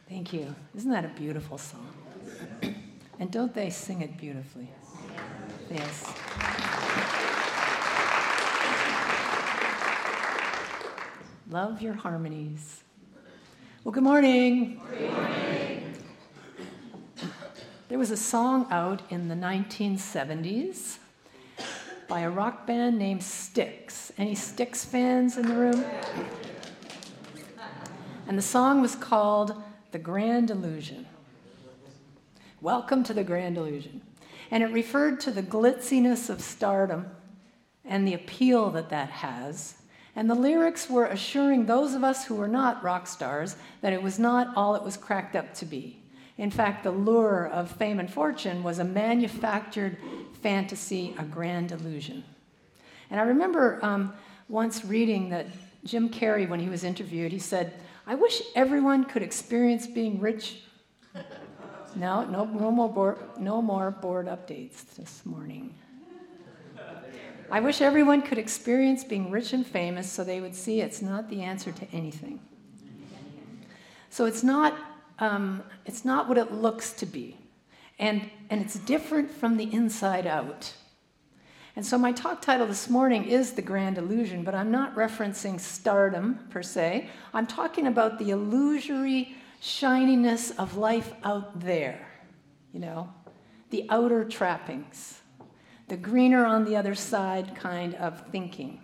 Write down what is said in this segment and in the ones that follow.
Thank you. Isn't that a beautiful song? And don't they sing it beautifully? Yes. Love your harmonies. Well, good morning. Good morning. There was a song out in the 1970s by a rock band named Styx. Any Styx fans in the room? And the song was called The Grand Illusion. Welcome to the Grand Illusion. And it referred to the glitziness of stardom and the appeal that that has. And the lyrics were assuring those of us who were not rock stars that it was not all it was cracked up to be. In fact, the lure of fame and fortune was a manufactured fantasy, a grand illusion. And I remember once reading that Jim Carrey, when he was interviewed, he said, "I wish everyone could experience being rich." No more board updates this morning. I wish everyone could experience being rich and famous so they would see it's not the answer to anything. So it's not what it looks to be. And it's different from the inside out. And so my talk title this morning is The Grand Illusion, but I'm not referencing stardom per se. I'm talking about the illusory shininess of life out there, the outer trappings, the greener on the other side kind of thinking.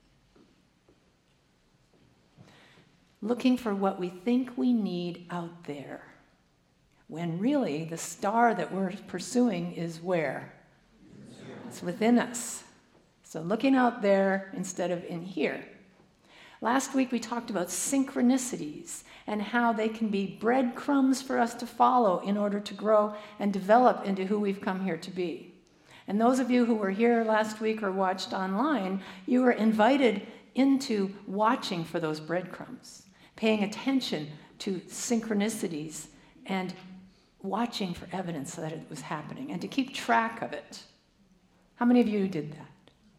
Looking for what we think we need out there, when really the star that we're pursuing is where? It's within us. So looking out there instead of in here. Last week we talked about synchronicities and how they can be breadcrumbs for us to follow in order to grow and develop into who we've come here to be. And those of you who were here last week or watched online, you were invited into watching for those breadcrumbs, paying attention to synchronicities and watching for evidence that it was happening and to keep track of it. How many of you did that?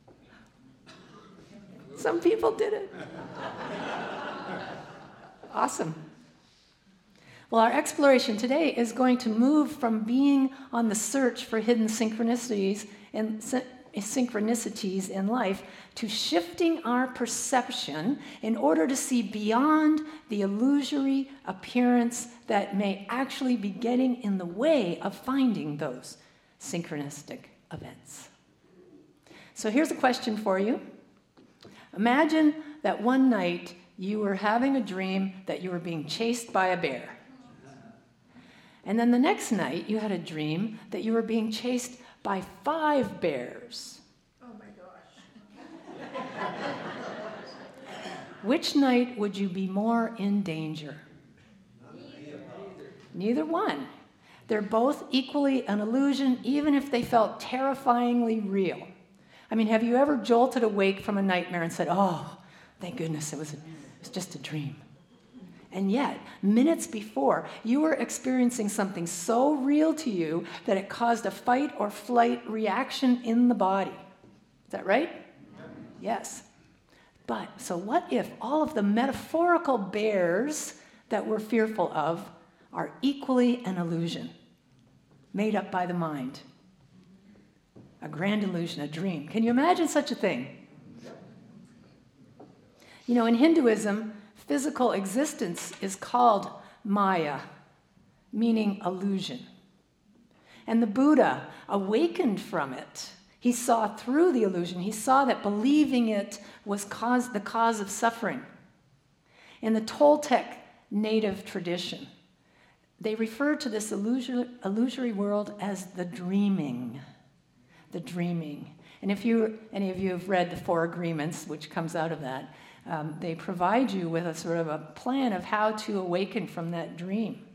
Some people did it. Awesome. Well, our exploration today is going to move from being on the search for hidden synchronicities in life to shifting our perception in order to see beyond the illusory appearance that may actually be getting in the way of finding those synchronistic events. So here's a question for you. Imagine that one night you were having a dream that you were being chased by a bear. And then the next night you had a dream that you were being chased by 5 bears. Oh my gosh. Which night would you be more in danger? Neither one. They're both equally an illusion, even if they felt terrifyingly real. I mean, have you ever jolted awake from a nightmare and said, "Oh, thank goodness it was just a dream"? And yet, minutes before, you were experiencing something so real to you that it caused a fight or flight reaction in the body. Is that right? Yes. But, so what if all of the metaphorical bears that we're fearful of are equally an illusion, made up by the mind? A grand illusion, a dream. Can you imagine such a thing? In Hinduism, physical existence is called Maya, meaning illusion. And the Buddha awakened from it. He saw through the illusion. He saw that believing it was the cause of suffering. In the Toltec native tradition, they refer to this illusory world as the dreaming. The dreaming. And if any of you have read the 4 Agreements, which comes out of that, they provide you with a sort of a plan of how to awaken from that dream.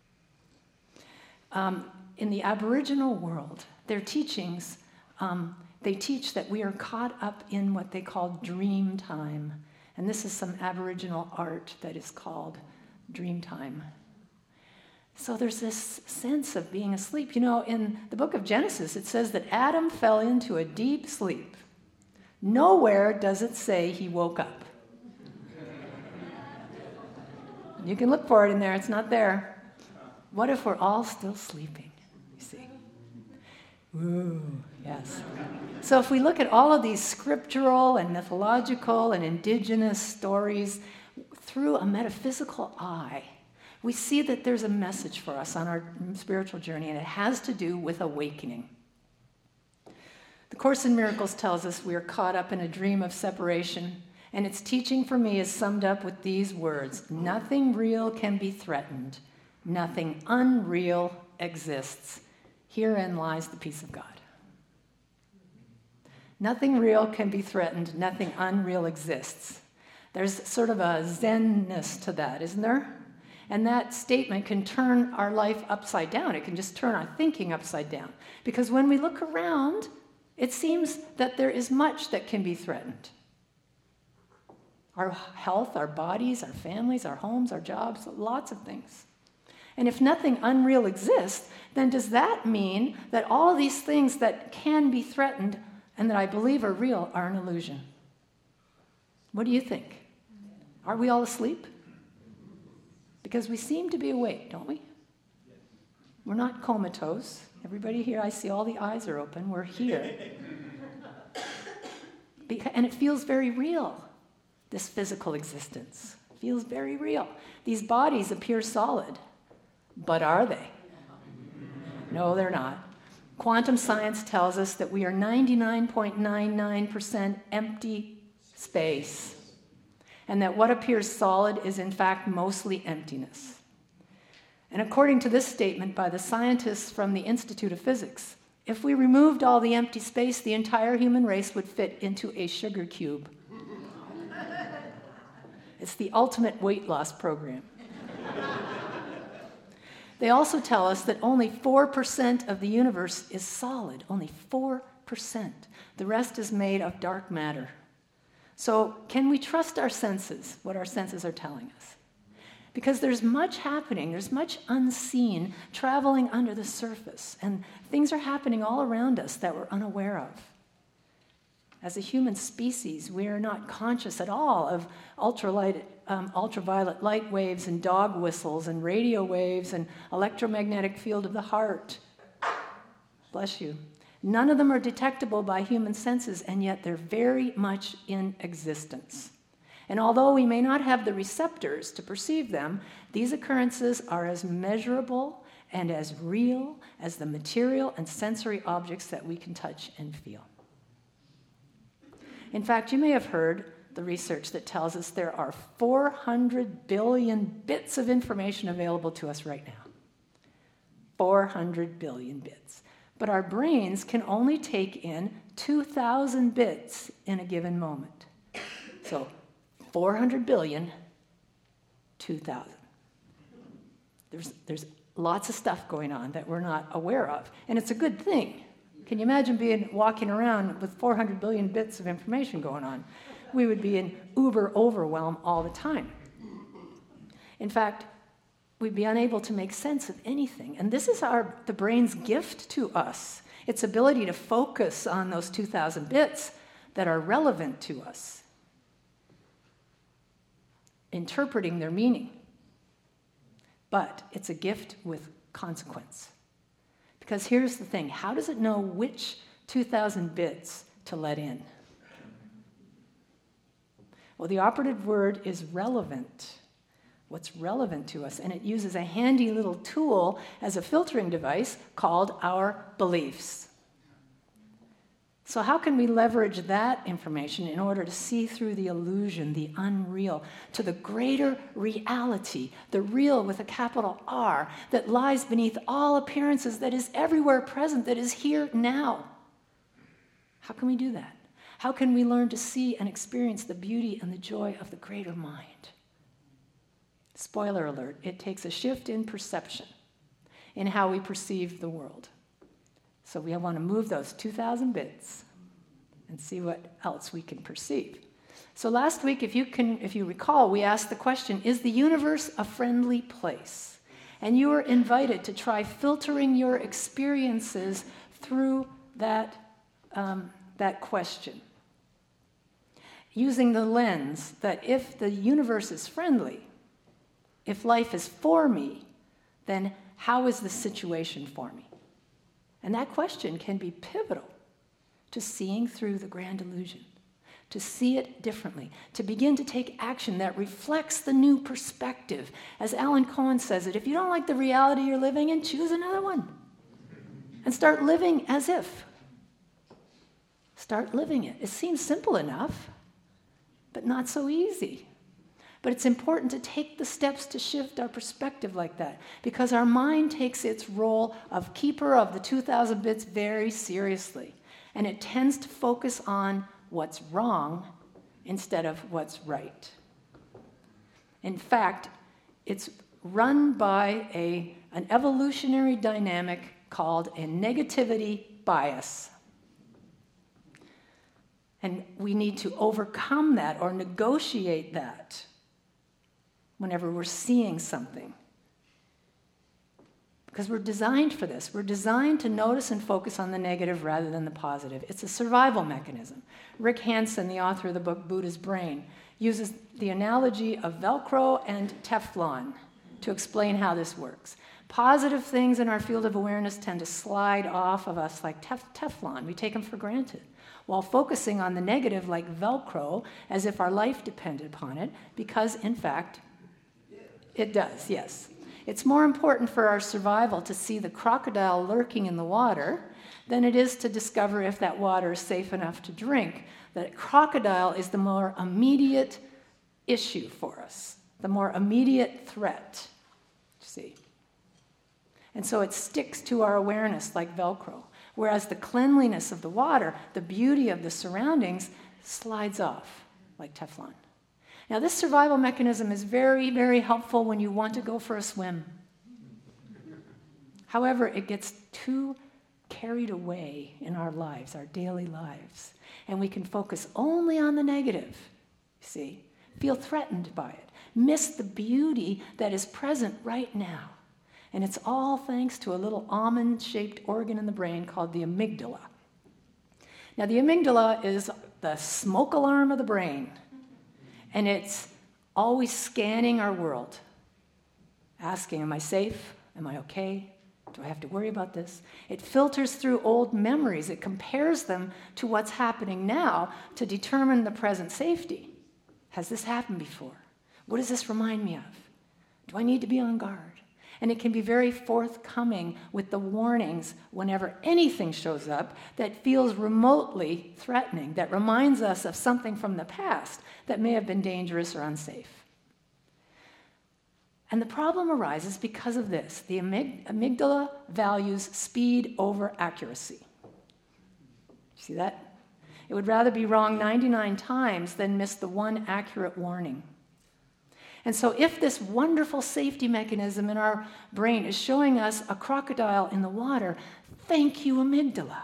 In the Aboriginal world, their teachings, they teach that we are caught up in what they call dream time. And this is some Aboriginal art that is called dream time. So there's this sense of being asleep. In the book of Genesis, it says that Adam fell into a deep sleep. Nowhere does it say he woke up. You can look for it in there. It's not there. What if we're all still sleeping? You see? Ooh, yes. So if we look at all of these scriptural and mythological and indigenous stories through a metaphysical eye, we see that there's a message for us on our spiritual journey, and it has to do with awakening. The Course in Miracles tells us we are caught up in a dream of separation, and its teaching for me is summed up with these words: nothing real can be threatened, nothing unreal exists. Herein lies the peace of God. Nothing real can be threatened, nothing unreal exists. There's sort of a zen-ness to that, isn't there? And that statement can turn our life upside down. It can just turn our thinking upside down. Because when we look around, it seems that there is much that can be threatened. Our health, our bodies, our families, our homes, our jobs, lots of things. And if nothing unreal exists, then does that mean that all these things that can be threatened and that I believe are real are an illusion? What do you think? Are we all asleep? Because we seem to be awake, don't we? We're not comatose. Everybody here, I see all the eyes are open. We're here. And it feels very real, this physical existence. It feels very real. These bodies appear solid, but are they? No, they're not. Quantum science tells us that we are 99.99% empty space, and that what appears solid is in fact mostly emptiness. And according to this statement by the scientists from the Institute of Physics, if we removed all the empty space, the entire human race would fit into a sugar cube. It's the ultimate weight loss program. They also tell us that only 4% of the universe is solid, only 4%. The rest is made of dark matter. So can we trust our senses, what our senses are telling us? Because there's much happening, there's much unseen traveling under the surface, and things are happening all around us that we're unaware of. As a human species, we are not conscious at all of ultraviolet light waves and dog whistles and radio waves and electromagnetic field of the heart. Bless you. None of them are detectable by human senses, and yet they're very much in existence. And although we may not have the receptors to perceive them, these occurrences are as measurable and as real as the material and sensory objects that we can touch and feel. In fact, you may have heard the research that tells us there are 400 billion bits of information available to us right now. 400 billion bits. But our brains can only take in 2,000 bits in a given moment. So 400 billion, 2,000. There's lots of stuff going on that we're not aware of, and it's a good thing. Can you imagine walking around with 400 billion bits of information going on? We would be in uber overwhelm all the time. In fact, we'd be unable to make sense of anything. And this is the brain's gift to us, its ability to focus on those 2,000 bits that are relevant to us, interpreting their meaning. But it's a gift with consequence. Because here's the thing, how does it know which 2,000 bits to let in? Well, the operative word is relevant. What's relevant to us, and it uses a handy little tool as a filtering device called our beliefs. So how can we leverage that information in order to see through the illusion, the unreal, to the greater reality, the real with a capital R, that lies beneath all appearances, that is everywhere present, that is here now? How can we do that? How can we learn to see and experience the beauty and the joy of the greater mind? Spoiler alert, it takes a shift in perception in how we perceive the world. So we want to move those 2,000 bits and see what else we can perceive. So last week, if you recall, we asked the question, is the universe a friendly place? And you were invited to try filtering your experiences through that question, using the lens that if the universe is friendly, if life is for me, then how is the situation for me? And that question can be pivotal to seeing through the grand illusion, to see it differently, to begin to take action that reflects the new perspective. As Alan Cohen says it, if you don't like the reality you're living in, choose another one. And start living as if. Start living it. It seems simple enough, but not so easy. But it's important to take the steps to shift our perspective like that, because our mind takes its role of keeper of the 2,000 bits very seriously. And it tends to focus on what's wrong instead of what's right. In fact, it's run by an evolutionary dynamic called a negativity bias. And we need to overcome that or negotiate that whenever we're seeing something. Because we're designed for this. We're designed to notice and focus on the negative rather than the positive. It's a survival mechanism. Rick Hanson, the author of the book Buddha's Brain, uses the analogy of Velcro and Teflon to explain how this works. Positive things in our field of awareness tend to slide off of us like Teflon. We take them for granted, while focusing on the negative like Velcro as if our life depended upon it, because, in fact, it does, yes. It's more important for our survival to see the crocodile lurking in the water than it is to discover if that water is safe enough to drink. The crocodile is the more immediate issue for us, the more immediate threat, see. And so it sticks to our awareness like Velcro, whereas the cleanliness of the water, the beauty of the surroundings, slides off like Teflon. Now, this survival mechanism is very, very helpful when you want to go for a swim. However, it gets too carried away in our lives, our daily lives, and we can focus only on the negative, see, feel threatened by it, miss the beauty that is present right now. And it's all thanks to a little almond-shaped organ in the brain called the amygdala. Now, the amygdala is the smoke alarm of the brain. And it's always scanning our world, asking, am I safe? Am I okay? Do I have to worry about this? It filters through old memories. It compares them to what's happening now to determine the present safety. Has this happened before? What does this remind me of? Do I need to be on guard? And it can be very forthcoming with the warnings whenever anything shows up that feels remotely threatening, that reminds us of something from the past that may have been dangerous or unsafe. And the problem arises because of this. The amygdala values speed over accuracy. See that? It would rather be wrong 99 times than miss the one accurate warning. And so if this wonderful safety mechanism in our brain is showing us a crocodile in the water, thank you, amygdala.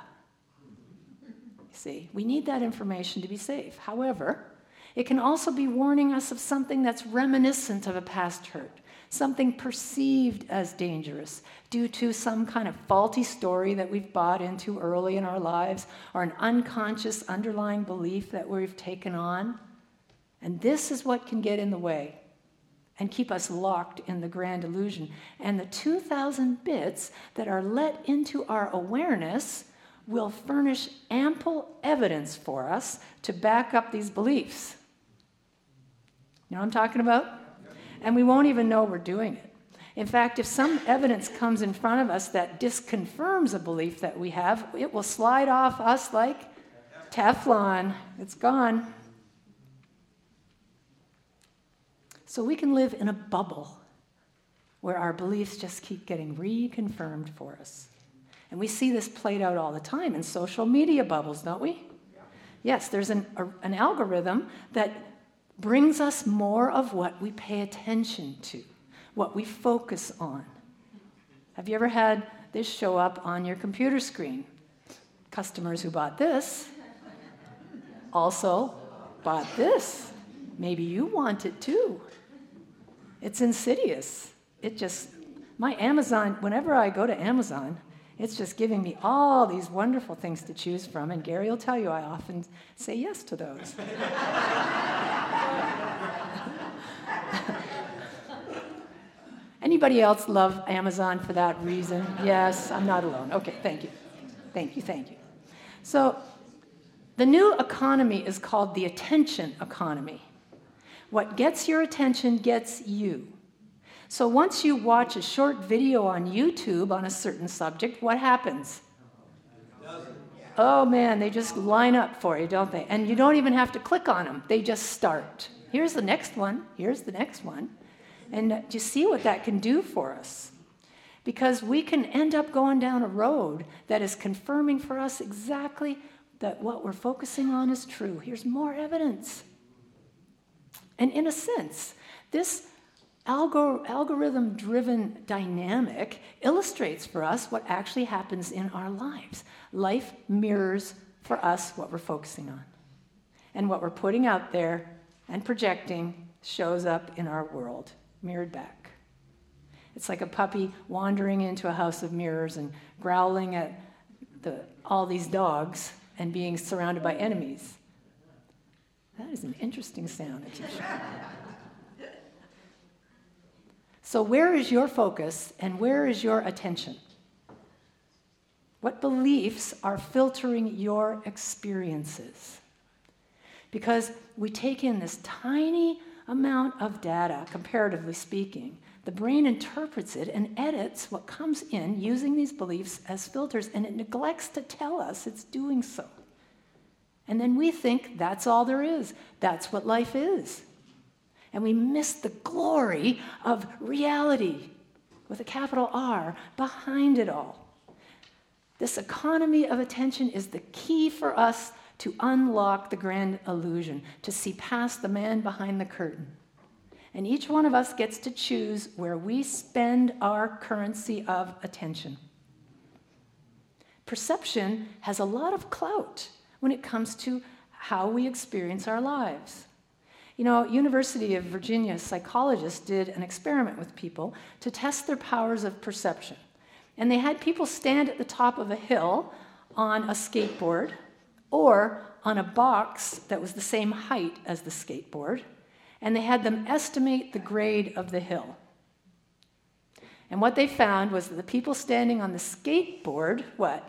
See, we need that information to be safe. However, it can also be warning us of something that's reminiscent of a past hurt, something perceived as dangerous due to some kind of faulty story that we've bought into early in our lives, or an unconscious underlying belief that we've taken on. And this is what can get in the way and keep us locked in the grand illusion. And the 2,000 bits that are let into our awareness will furnish ample evidence for us to back up these beliefs. You know what I'm talking about? And we won't even know we're doing it. In fact, if some evidence comes in front of us that disconfirms a belief that we have, it will slide off us like Teflon. It's gone. So we can live in a bubble where our beliefs just keep getting reconfirmed for us. And we see this played out all the time in social media bubbles, don't we? Yeah. Yes, there's an algorithm that brings us more of what we pay attention to, what we focus on. Have you ever had this show up on your computer screen? Customers who bought this also bought this. Maybe you want it too. It's insidious. My Amazon, whenever I go to Amazon, it's just giving me all these wonderful things to choose from, and Gary will tell you I often say yes to those. Anybody else love Amazon for that reason? Yes, I'm not alone. Okay, thank you. Thank you, thank you. So the new economy is called the attention economy. What gets your attention gets you. So once you watch a short video on YouTube on a certain subject, what happens? Oh man, they just line up for you, don't they? And you don't even have to click on them. They just start. Here's the next one. Here's the next one. And do you see what that can do for us? Because we can end up going down a road that is confirming for us exactly that what we're focusing on is true. Here's more evidence. And in a sense, this algorithm-driven dynamic illustrates for us what actually happens in our lives. Life mirrors for us what we're focusing on. And what we're putting out there and projecting shows up in our world, mirrored back. It's like a puppy wandering into a house of mirrors and growling at all these dogs and being surrounded by enemies. That is an interesting sound, Atisha. So where is your focus and where is your attention? What beliefs are filtering your experiences? Because we take in this tiny amount of data, comparatively speaking. The brain interprets it and edits what comes in using these beliefs as filters, and it neglects to tell us it's doing so. And then we think that's all there is. That's what life is. And we miss the glory of reality, with a capital R, behind it all. This economy of attention is the key for us to unlock the grand illusion, to see past the man behind the curtain. And each one of us gets to choose where we spend our currency of attention. Perception has a lot of clout when it comes to how we experience our lives. You know, University of Virginia psychologists did an experiment with people to test their powers of perception. And they had people stand at the top of a hill on a skateboard or on a box that was the same height as the skateboard, and they had them estimate the grade of the hill. And what they found was that the people standing on the skateboard, what?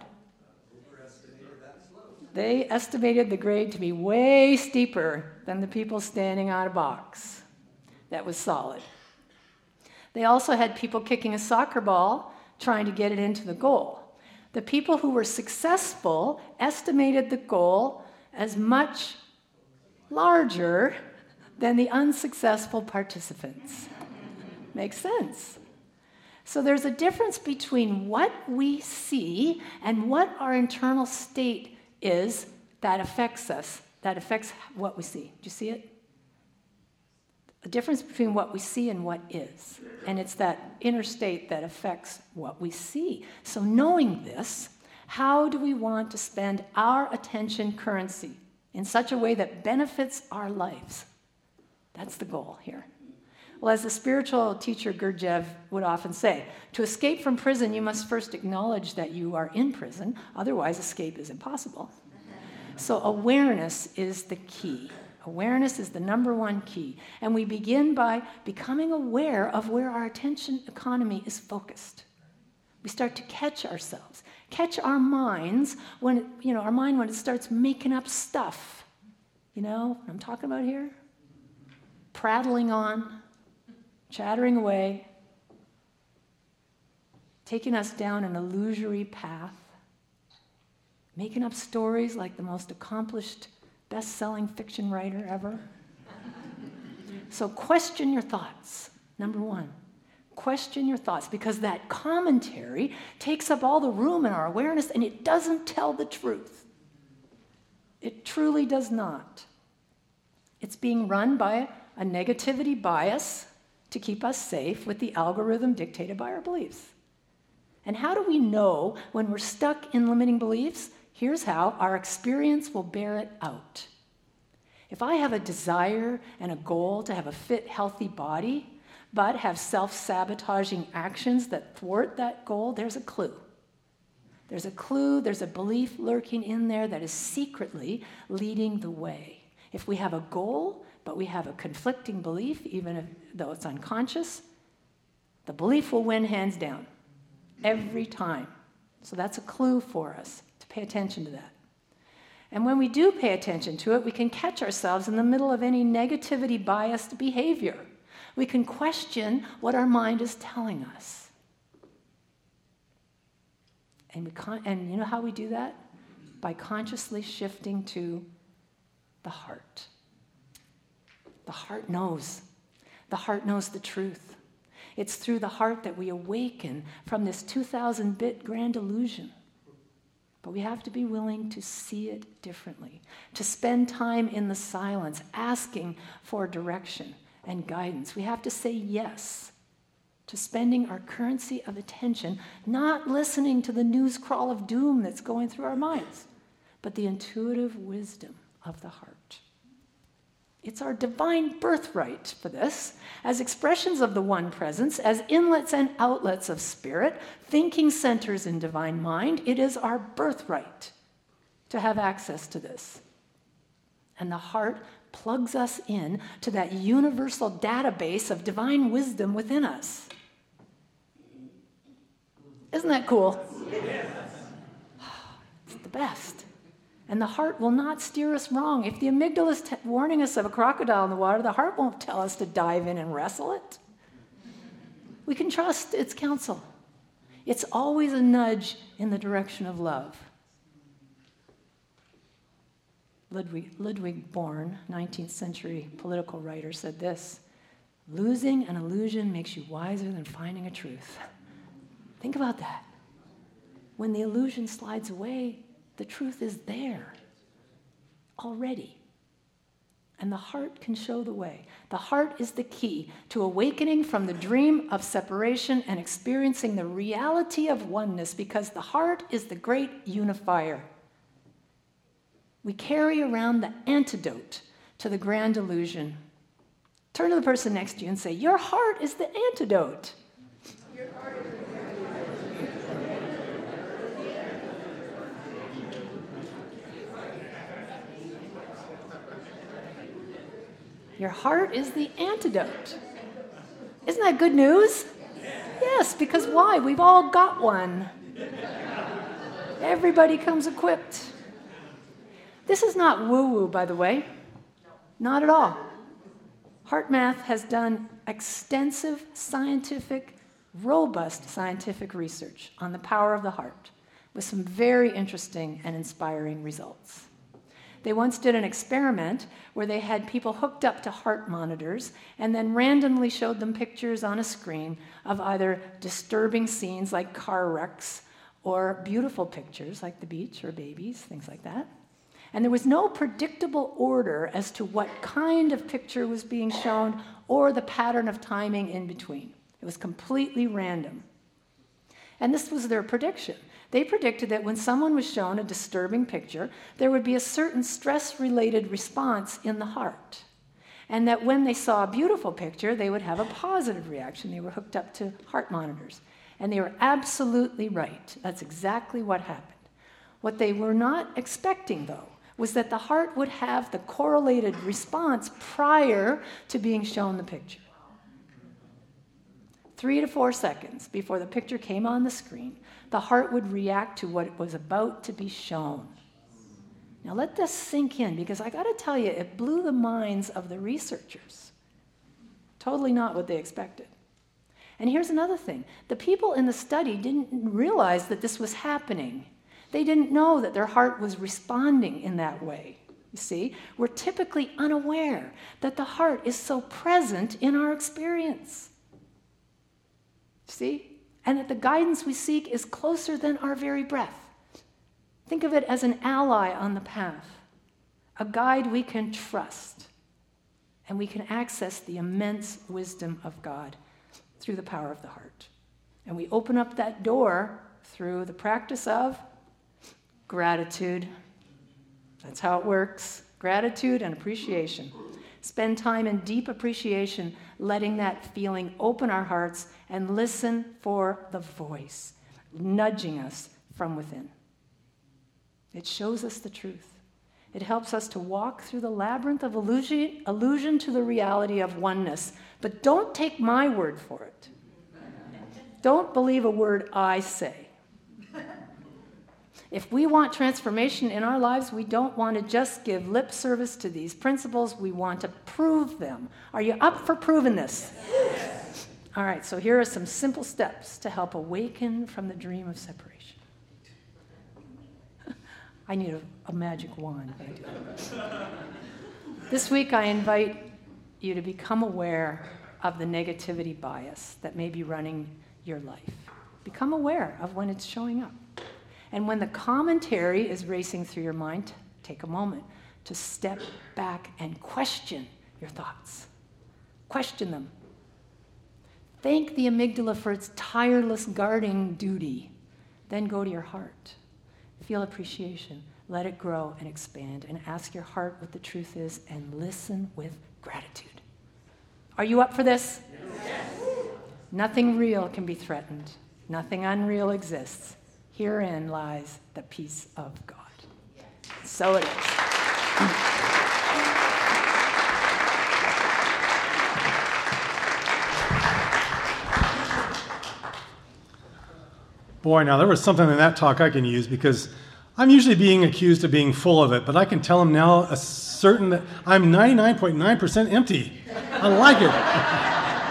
They estimated the grade to be way steeper than the people standing on a box that was solid. They also had people kicking a soccer ball, trying to get it into the goal. The people who were successful estimated the goal as much larger than the unsuccessful participants. Makes sense. So there's a difference between what we see and what our internal state is that affects us, that affects what we see. Do you see it? A difference between what we see and what is. And it's that inner state that affects what we see. So knowing this, how do we want to spend our attention currency in such a way that benefits our lives? That's the goal here. Well, as the spiritual teacher Gurdjieff would often say, to escape from prison, you must first acknowledge that you are in prison. Otherwise, escape is impossible. So awareness is the key. Awareness is the number one key. And we begin by becoming aware of where our attention economy is focused. We start to catch ourselves, catch our minds when, our mind when it starts making up stuff. You know what I'm talking about here? Prattling on, chattering away, taking us down an illusory path, making up stories like the most accomplished best-selling fiction writer ever. So question your thoughts, number one. Question your thoughts, because that commentary takes up all the room in our awareness and it doesn't tell the truth. It truly does not. It's being run by a negativity bias to keep us safe with the algorithm dictated by our beliefs. And how do we know when we're stuck in limiting beliefs? Here's how. Our experience will bear it out. If I have a desire and a goal to have a fit, healthy body, but have self-sabotaging actions that thwart that goal, there's a clue. There's a clue, there's a belief lurking in there that is secretly leading the way. If we have a goal, but we have a conflicting belief, even though it's unconscious, The belief will win hands down, every time. So that's a clue for us to pay attention to that. And when we do pay attention to it, we can catch ourselves in the middle of any negativity-biased behavior. We can question what our mind is telling us. And you know how we do that? By consciously shifting to the heart. The heart knows. The heart knows the truth. It's through the heart that we awaken from this 2000-bit grand illusion. But we have to be willing to see it differently, to spend time in the silence, asking for direction and guidance. We have to say yes to spending our currency of attention, not listening to the news crawl of doom that's going through our minds, but the intuitive wisdom of the heart. It's our divine birthright for this, as expressions of the one presence, as inlets and outlets of spirit, thinking centers in divine mind. It is our birthright to have access to this. And the heart plugs us in to that universal database of divine wisdom within us. Isn't that cool? It's the best. And the heart will not steer us wrong. If the amygdala is warning us of a crocodile in the water, the heart won't tell us to dive in and wrestle it. We can trust its counsel. It's always a nudge in the direction of love. Ludwig Born, 19th century political writer, said this: "Losing an illusion makes you wiser than finding a truth." Think about that. When the illusion slides away, the truth is there already. And the heart can show the way. The heart is the key to awakening from the dream of separation and experiencing the reality of oneness, because the heart is the great unifier. We carry around the antidote to the grand illusion. Turn to the person next to you and say, "Your heart is the antidote." Your heart is Your heart is the antidote. Isn't that good news? Yes, because why? We've all got one. Everybody comes equipped. This is not woo-woo, by the way. Not at all. HeartMath has done extensive scientific, robust scientific research on the power of the heart, with some very interesting and inspiring results. They once did an experiment where they had people hooked up to heart monitors and then randomly showed them pictures on a screen of either disturbing scenes like car wrecks or beautiful pictures like the beach or babies, things like that. And there was no predictable order as to what kind of picture was being shown or the pattern of timing in between. It was completely random. And this was their prediction. They predicted that when someone was shown a disturbing picture, there would be a certain stress-related response in the heart. And that when they saw a beautiful picture, they would have a positive reaction. They were hooked up to heart monitors. And they were absolutely right. That's exactly what happened. What they were not expecting, though, was that the heart would have the correlated response prior to being shown the picture. 3 to 4 seconds before the picture came on the screen, the heart would react to what was about to be shown. Now let this sink in, because I got to tell you, it blew the minds of the researchers. Totally not what they expected. And here's another thing. The people in the study didn't realize that this was happening. They didn't know that their heart was responding in that way. You see, we're typically unaware that the heart is so present in our experience. See? And that the guidance we seek is closer than our very breath. Think of it as an ally on the path, a guide we can trust, and we can access the immense wisdom of God through the power of the heart. And we open up that door through the practice of gratitude. That's how it works. Gratitude and appreciation. Spend time in deep appreciation, letting that feeling open our hearts and listen for the voice, nudging us from within. It shows us the truth. It helps us to walk through the labyrinth of illusion to the reality of oneness. But don't take my word for it. Don't believe a word I say. If we want transformation in our lives, we don't want to just give lip service to these principles. We want to prove them. Are you up for proving this? Yes. All right, so here are some simple steps to help awaken from the dream of separation. I need a magic wand. This week, I invite you to become aware of the negativity bias that may be running your life. Become aware of when it's showing up. And when the commentary is racing through your mind, take a moment to step back and question your thoughts. Question them. Thank the amygdala for its tireless guarding duty. Then go to your heart. Feel appreciation. Let it grow and expand. And ask your heart what the truth is and listen with gratitude. Are you up for this? Yes. Nothing real can be threatened. Nothing unreal exists. Herein lies the peace of God. So it is. Boy, now there was something in that talk I can use because I'm usually being accused of being full of it, but I can tell them now that I'm 99.9% empty. I like it.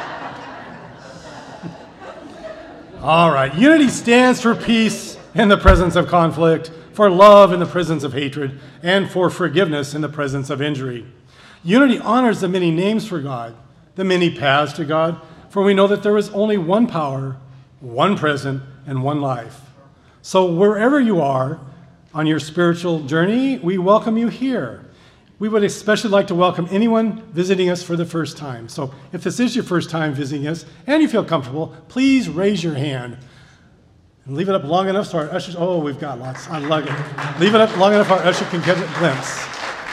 All right, unity stands for peace in the presence of conflict, for love in the presence of hatred, and for forgiveness in the presence of injury. Unity honors the many names for God, the many paths to God, for we know that there is only one power, one present, and one life. So wherever you are on your spiritual journey, we welcome you here. We would especially like to welcome anyone visiting us for the first time. So if this is your first time visiting us and you feel comfortable, please raise your hand. And leave it up long enough so our ushers, oh, we've got lots. I love it. Leave it up long enough our usher can get a glimpse.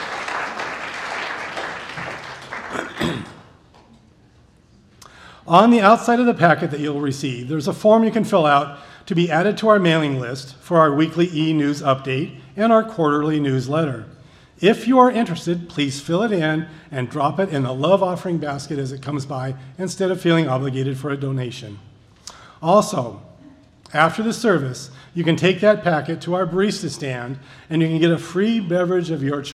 On the outside of the packet that you'll receive, there's a form you can fill out to be added to our mailing list for our weekly e-news update and our quarterly newsletter. If you are interested, please fill it in and drop it in the love offering basket as it comes by instead of feeling obligated for a donation. Also, after the service, you can take that packet to our barista stand and you can get a free beverage of your choice.